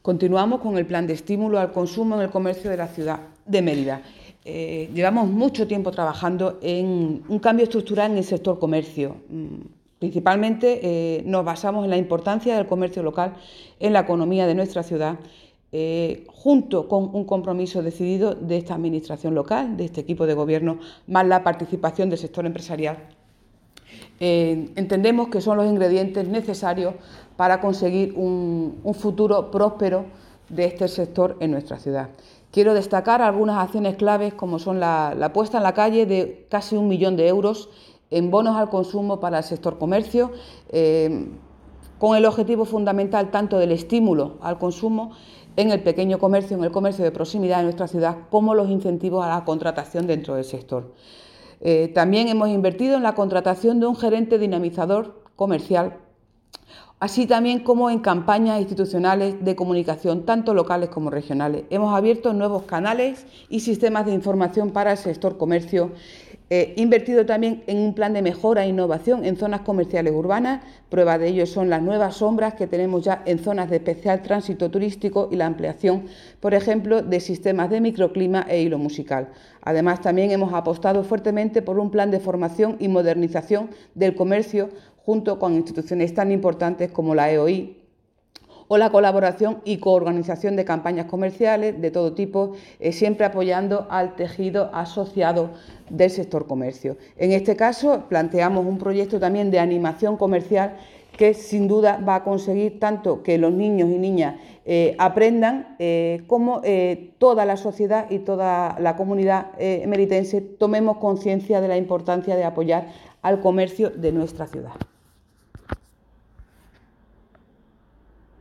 Continuamos con el plan de estímulo al consumo en el comercio de la ciudad de Mérida. Llevamos mucho tiempo trabajando en un cambio estructural en el sector comercio. Principalmente nos basamos en la importancia del comercio local en la economía de nuestra ciudad, junto con un compromiso decidido de esta administración local, de este equipo de gobierno, más la participación del sector empresarial. Entendemos que son los ingredientes necesarios para conseguir un futuro próspero de este sector en nuestra ciudad. Quiero destacar algunas acciones claves como son la puesta en la calle de casi 1 millón de euros en bonos al consumo para el sector comercio, con el objetivo fundamental tanto del estímulo al consumo en el pequeño comercio, en el comercio de proximidad de nuestra ciudad, como los incentivos a la contratación dentro del sector. También hemos invertido en la contratación de un gerente dinamizador comercial, así también como en campañas institucionales de comunicación, tanto locales como regionales. Hemos abierto nuevos canales y sistemas de información para el sector comercio, invertido también en un plan de mejora e innovación en zonas comerciales urbanas. Prueba de ello son las nuevas sombras que tenemos ya en zonas de especial tránsito turístico y la ampliación, por ejemplo, de sistemas de microclima e hilo musical. Además, también hemos apostado fuertemente por un plan de formación y modernización del comercio junto con instituciones tan importantes como la EOI, o la colaboración y coorganización de campañas comerciales de todo tipo, siempre apoyando al tejido asociado del sector comercio. En este caso, planteamos un proyecto también de animación comercial que sin duda va a conseguir tanto que los niños y niñas aprendan, como toda la sociedad y toda la comunidad meritense tomemos conciencia de la importancia de apoyar al comercio de nuestra ciudad.